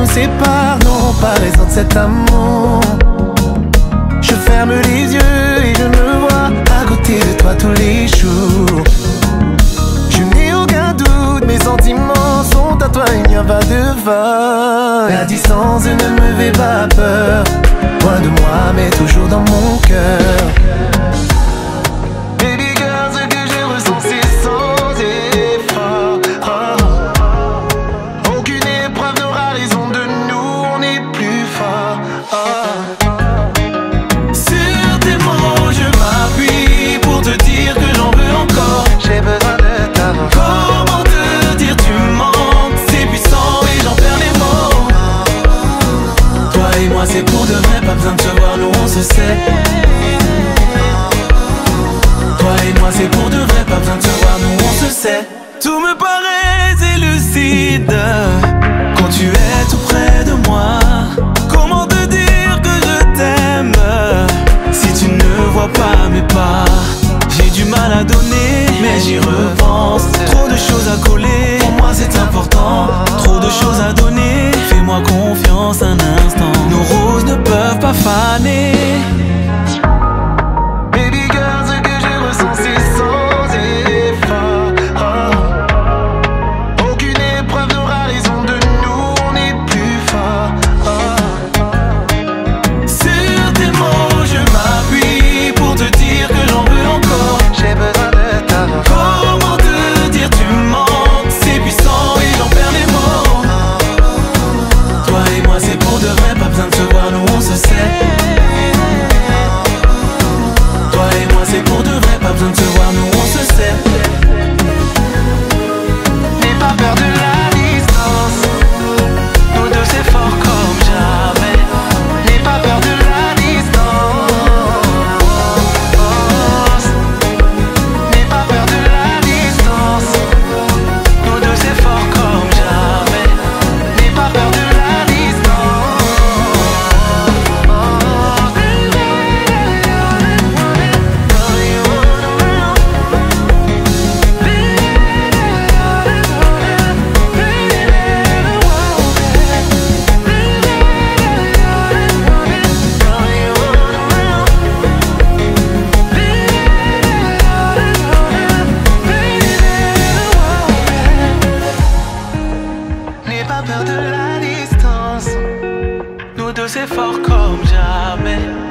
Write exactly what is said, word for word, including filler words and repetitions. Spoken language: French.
sépare n'auront pas raison de cet amour. Je ferme les yeux et je me vois à côté de toi tous les jours. Je n'ai aucun doute, mes sentiments sont à toi, il n'y a pas de vol. La distance ne me fait pas peur, loin de moi mais toujours dans mon cœur. Baby girl, ce que je ressens c'est sans effort. Oh. Aucune épreuve n'aura raison de nous, on est plus fort. Oh. Sur tes mots je m'appuie pour te dire que j'en veux encore. J'ai besoin de ta voix. Comment te dire tu me manques, c'est puissant et j'en perds les mots. Toi et moi c'est pour de vrai, pas besoin de se voir, nous on se sait. Toi et moi c'est pour de vrai, pas besoin de se voir, nous on se sait. Tout me paraît élucide quand tu es tout près de moi. Comment te dire que je t'aime si tu ne vois pas mes pas? J'ai du mal à donner, mais j'y repense. Trop de choses à coller, pour moi c'est important. Trop de choses à donner, fais-moi confiance un instant. Nos roses ne peuvent pas faner. Baby girl, ce que je ressens c'est sans effort. Oh. Aucune épreuve n'aura raison de nous, on est plus fort. Oh. Sur tes mots je m'appuie pour te dire que j'en veux encore. J'ai besoin de ta voix. Comment te dire tu me manques, c'est puissant et j'en perds les mots. Toi et moi c'est pour de vrai, pas besoin de se voir, nous on se sait. Toi et moi c'est pour de vrai, pas besoin de se voir, nous on se sait. N'aie pas peur de la distance, nous deux c'est fort comme jamais. N'aie pas peur de la distance. N'aie pas peur de la distance, nous deux c'est fort comme jamais. N'aie pas peur de la distance. N'aie pas peur de la distance, nous deux c'est fort comme jamais.